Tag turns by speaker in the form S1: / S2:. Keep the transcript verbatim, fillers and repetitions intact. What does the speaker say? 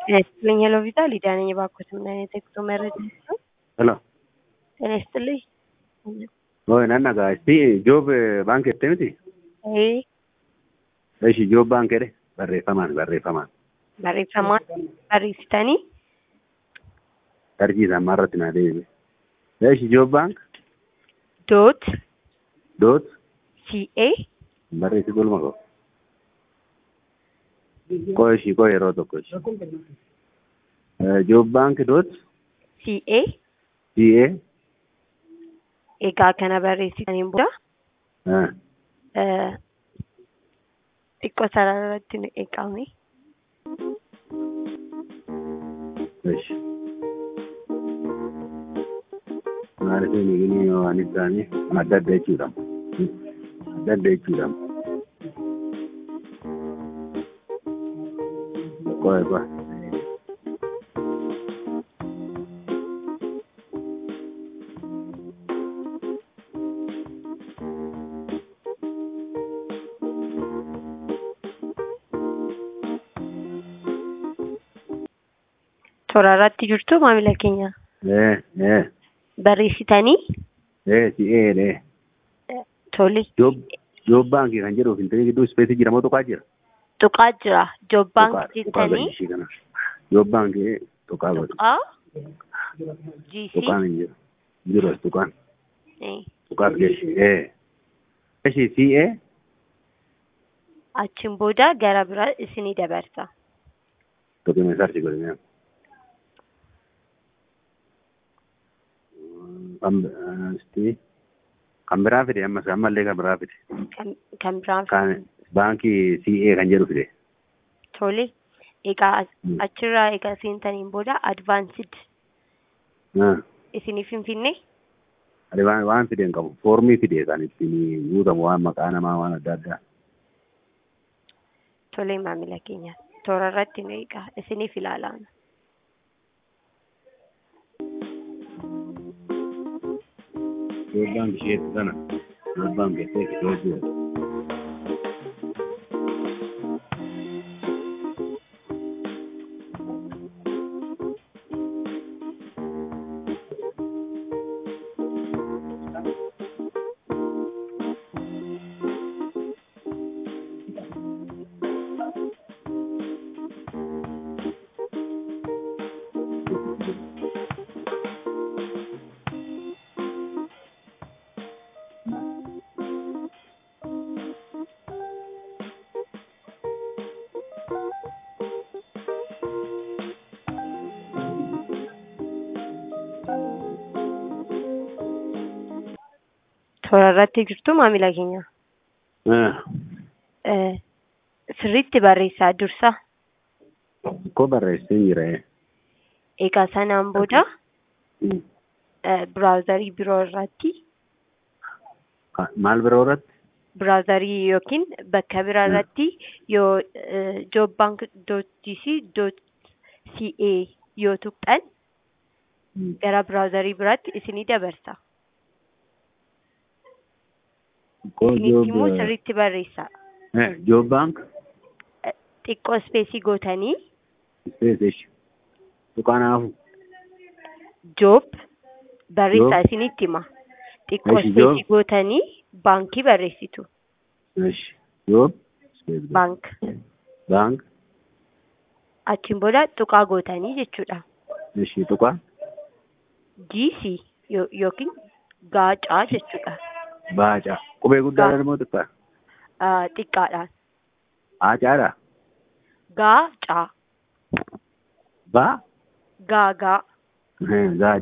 S1: ጤና ይስጥልኝ ሄሎ ቪዛ ሊዲያ ነኝ። እባክዎት ምን አይነት የጉዞ መረጃ ነው?
S2: Hello.
S1: ጤና ይስጥልኝ።
S2: Oi, nanna ga sti job bank ette miti.
S1: አይ
S2: Eshi job bank ede barreeffamaan barreeffamaan.
S1: barreeffamaan barreessitanii
S2: Tarjii isaa irratti na deebi. Eshi job bank
S1: dot
S2: dot
S1: ca
S2: barreessi gulma ko. Ko eshi ko yeroo tokko eshi. Job bank dot
S1: ca
S2: ca
S1: egaa kana barreessitaniin booda
S2: ah
S1: xiqqoo sararratti nu eeqame.
S2: eshi. Maaliif inni gini waan isaanii adda adda jechuudha. Adda adda jechuudha. Qoe qoe.
S1: Toora irratti jirtu maamila keenya
S2: Eh eh
S1: barreessitanii
S2: eh si eh eh.
S1: tole
S2: Job job bank kan jedhu finfinnee gidduu space jira moo tuqaa jira?
S1: tuqaa jira job bank
S2: Tuqaa
S1: jettanii
S2: ishii kana. Job bank tuqaa godhu.
S1: tuqaa gc
S2: Tuqaan hin jiru. Jiru as tuqaan.
S1: eh,
S2: Tuqaa geessi. Eh. Eshi si eh
S1: achiin booda gara biraa isinii dabarsa.
S2: tuqime sarchi godhime. Kan sti kan biraa fide amma ammallee kan biraa fide.
S1: Kan- kan biraan
S2: Kan baankii C A kan jedhu fide.
S1: tole egaa
S2: Mm.
S1: achirraa egaa seentaniin booda advaansed
S2: Ah.
S1: isinii finfinnee
S2: Ade waan waan fide hin qabu. Foormii fide kan ittiin guutamu waan maqaa namaa waan adda addaa.
S1: tole maamila keenya toora irratti nu egaa isiniif ilaalaa.
S2: Job bank isheetti sana. Job bank jettee kitoo jiru.
S1: Toora irratti jirtu maamila keenya
S2: Ah.
S1: Eh, sirriitti barreessaa dursa
S2: Ko barreessee jira.
S1: egaa sanaan booda
S2: Mm.
S1: eh, biraawuzarii biroo irratti
S2: Maal biroo irratti?
S1: biraawuzarii yookiin bakka biraa
S2: Mm.
S1: irratti yoo job bank dot gc dot ca yoo tuqxan
S2: Mm.
S1: gara biraawuzarii biraatti isinii dabarsa.
S2: Ko
S1: Isinitti immoo
S2: job
S1: sirriitti barreessaa.
S2: eh job bank
S1: Eh, xiqqoo ispeesii gootanii
S2: space ish. Tuqaanaafu.
S1: job barreessaa
S2: Job.
S1: isinitti hima. Xiqqoo
S2: Eshi,
S1: ispeesii
S2: job.
S1: gootanii baankii barreessitu.
S2: Ish. Job. Space
S1: Bank
S2: bank.
S1: achiin booda tuqaa gootanii jechuudha.
S2: Ishi tuqaa.
S1: gc yo- yookiin gaacaa jechuudha.
S2: Baaca. Qubee guddaadhaan moo xiqqaa?
S1: Ah, xiqqaadhaan
S2: Aacaadha.
S1: gaacaa
S2: Baa.
S1: gaa gaa
S2: Eh, Gaaca.